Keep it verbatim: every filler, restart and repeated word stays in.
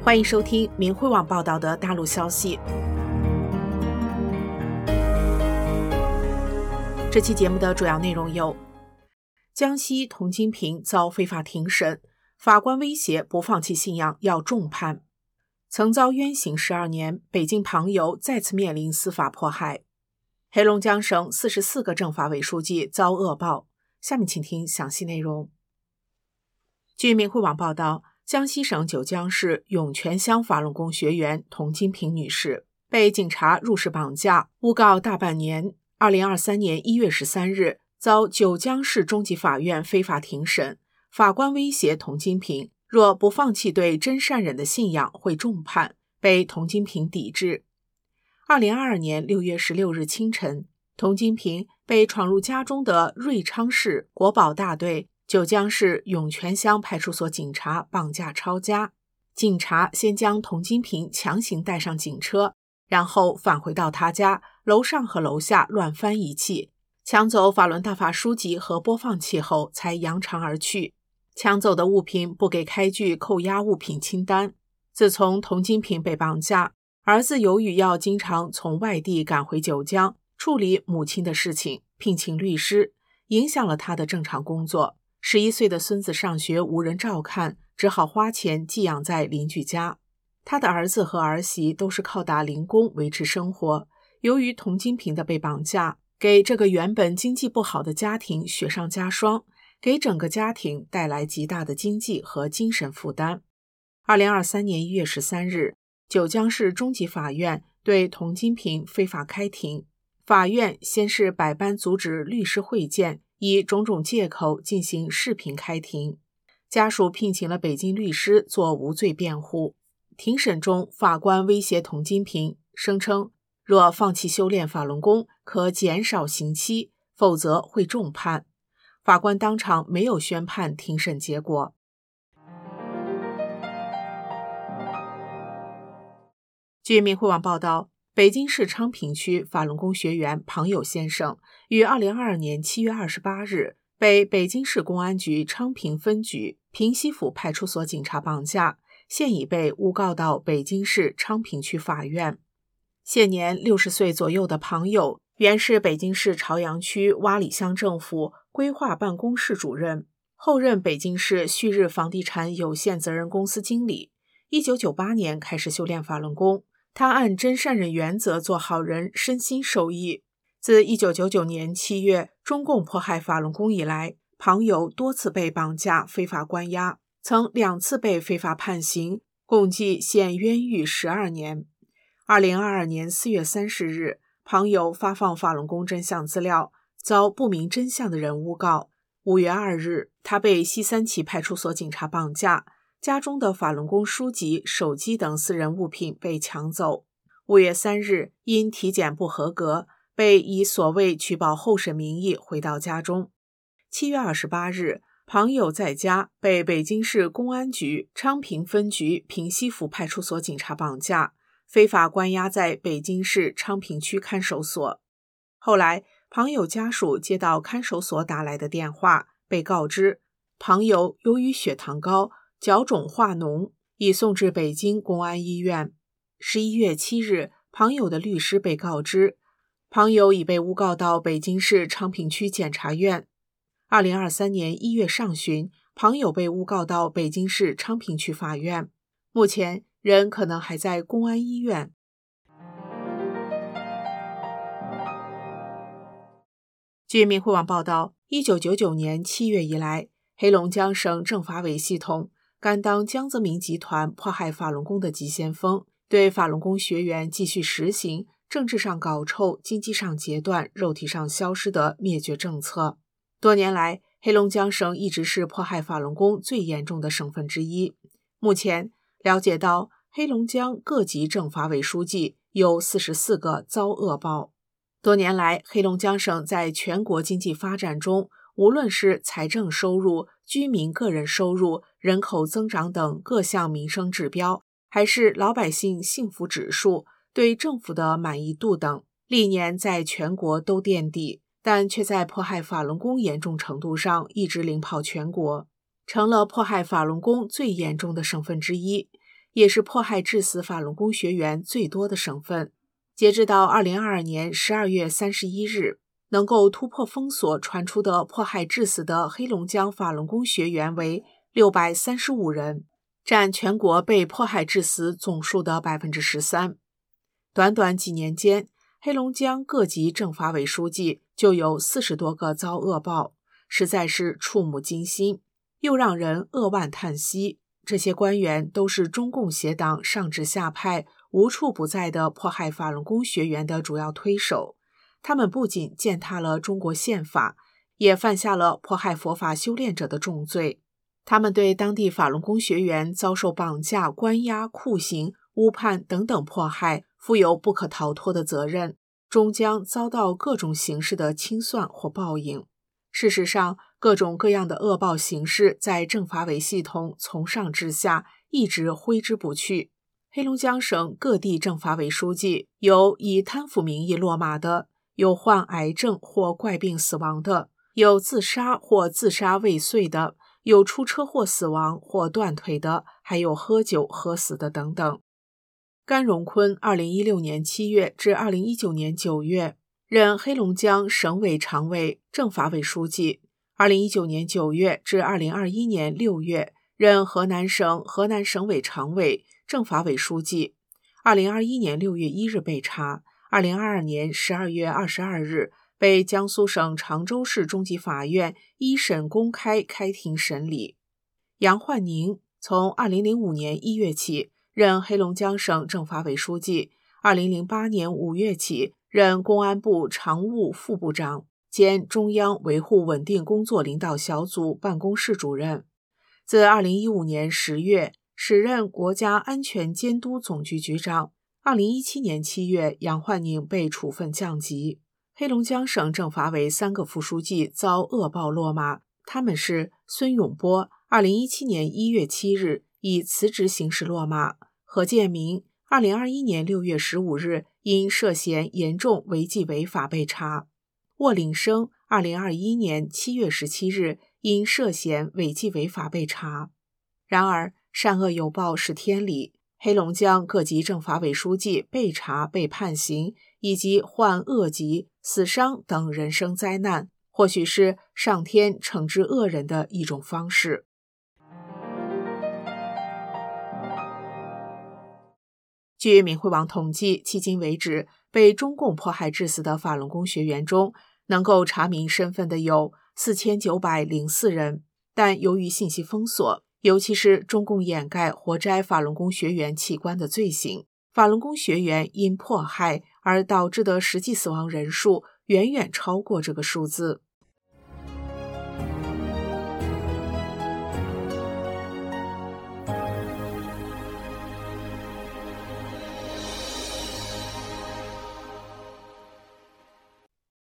欢迎收听明慧网报道的大陆消息。这期节目的主要内容有：江西童金平遭非法庭审，法官威胁不放弃信仰要重判；曾遭冤刑十二年，北京庞游再次面临司法迫害；黑龙江省四十四个政法委书记遭恶报。下面请听详细内容。据明慧网报道，江西省九江市涌泉乡法轮功学员童金平女士被警察入室绑架，诬告大半年。二零二三年一月十三日，遭九江市中级法院非法庭审，法官威胁童金平，若不放弃对真善忍的信仰会重判，被童金平抵制。二零二二年六月十六日清晨，童金平被闯入家中的瑞昌市国保大队九江市涌泉乡派出所警察绑架抄家。警察先将童金平强行带上警车，然后返回到他家，楼上和楼下乱翻一气，抢走法轮大法书籍和播放器后才扬长而去。抢走的物品不给开具扣押物品清单。自从童金平被绑架，儿子由于要经常从外地赶回九江处理母亲的事情，聘请律师，影响了他的正常工作。十一岁的孙子上学无人照看，只好花钱寄养在邻居家。他的儿子和儿媳都是靠打零工维持生活。由于童金平的被绑架，给这个原本经济不好的家庭雪上加霜，给整个家庭带来极大的经济和精神负担。二零二三年一月十三日，九江市中级法院对童金平非法开庭。法院先是百般阻止律师会见，以种种借口进行视频开庭。家属聘请了北京律师做无罪辩护。庭审中，法官威胁童金平，声称若放弃修炼法轮功，可减少刑期，否则会重判。法官当场没有宣判庭审结果。据明慧网报道，北京市昌平区法轮功学员庞友先生于二零二二年七月二十八日被北京市公安局昌平分局平西府派出所警察绑架，现已被诬告到北京市昌平区法院。现年六十岁左右的庞友，原是北京市朝阳区洼里乡政府规划办公室主任，后任北京市旭日房地产有限责任公司经理。一九九八年开始修炼法轮功，他按真善忍原则做好人，身心受益。自一九九九年七月中共迫害法轮功以来，庞友多次被绑架非法关押，曾两次被非法判刑，共计现冤狱十二年。二零二二年四月三十日，庞友发放法轮功真相资料，遭不明真相的人诬告。五月二日，他被西三旗派出所警察绑架，家中的法轮功书籍、手机等私人物品被抢走。五月三日，因体检不合格，被以所谓取保候审名义回到家中。七月二十八日，庞友在家被北京市公安局昌平分局平西府派出所警察绑架，非法关押在北京市昌平区看守所。后来，庞友家属接到看守所打来的电话，被告知庞友由于血糖高、脚肿化脓，已送至北京公安医院。十一月七日，庞友的律师被告知，庞友已被诬告到北京市昌平区检察院。二零二三年一月上旬，庞友被诬告到北京市昌平区法院。目前人可能还在公安医院。据明慧网报道，一九九九年七月以来，黑龙江省政法委系统甘当江泽民集团迫害法轮功的急先锋，对法轮功学员继续实行政治上搞臭、经济上截断、肉体上消失的灭绝政策。多年来，黑龙江省一直是迫害法轮功最严重的省份之一。目前了解到，黑龙江各级政法委书记有四十四个遭恶报。多年来，黑龙江省在全国经济发展中，无论是财政收入、居民个人收入、人口增长等各项民生指标，还是老百姓幸福指数、对政府的满意度等，历年在全国都垫底，但却在迫害法轮功严重程度上一直领跑全国，成了迫害法轮功最严重的省份之一。 也是迫害致死法轮功学员最多的省份。截至到二零二二年十二月三十一日，能够突破封锁传出的迫害致死的黑龙江法轮功学员为六百三十五人，占全国被迫害致死总数的 百分之十三。 短短几年间，黑龙江各级政法委书记就有四十多个遭恶报，实在是触目惊心，又让人扼腕叹息。这些官员都是中共邪党上至下派无处不在的迫害法轮功学员的主要推手。他们不仅践踏了中国宪法，也犯下了迫害佛法修炼者的重罪。他们对当地法轮功学员遭受绑架、关押、酷刑、误判等等迫害负有不可逃脱的责任，终将遭到各种形式的清算或报应。事实上，各种各样的恶报形式在政法委系统从上至下一直挥之不去。黑龙江省各地政法委书记有以贪腐名义落马的，有患癌症或怪病死亡的，有自杀或自杀未遂的，有出车祸死亡或断腿的，还有喝酒喝死的等等。甘荣坤二零一六年七月至二零一九年九月任黑龙江省委常委、政法委书记，二零一九年九月至二零二一年六月任河南省河南省委常委、政法委书记，二零二一年六月一日被查，二零二二年十二月二十二日被江苏省常州市中级法院一审公开开庭审理。杨焕宁从二零零五年一月起任黑龙江省政法委书记，二零零八年五月起任公安部常务副部长兼中央维护稳定工作领导小组办公室主任。自二零一五年十月时任国家安全监督总局局长，二零一七年七月杨焕宁被处分降级。黑龙江省政法委三个副书记遭恶报落马，他们是孙永波，二零一七年一月七日以辞职形式落马；何建明，二零二一年六月十五日因涉嫌严重违纪违法被查；沃岭生，二零二一年七月十七日因涉嫌违纪违法被查。然而，善恶有报是天理，黑龙江各级政法委书记被查、被判刑，以及患恶疾、死伤等人生灾难，或许是上天惩治恶人的一种方式。据明慧网统计，迄今为止，被中共迫害致死的法轮功学员中，能够查明身份的有四千九百零四人，但由于信息封锁，尤其是中共掩盖活摘法轮功学员器官的罪行，法轮功学员因迫害而导致的实际死亡人数远远超过这个数字。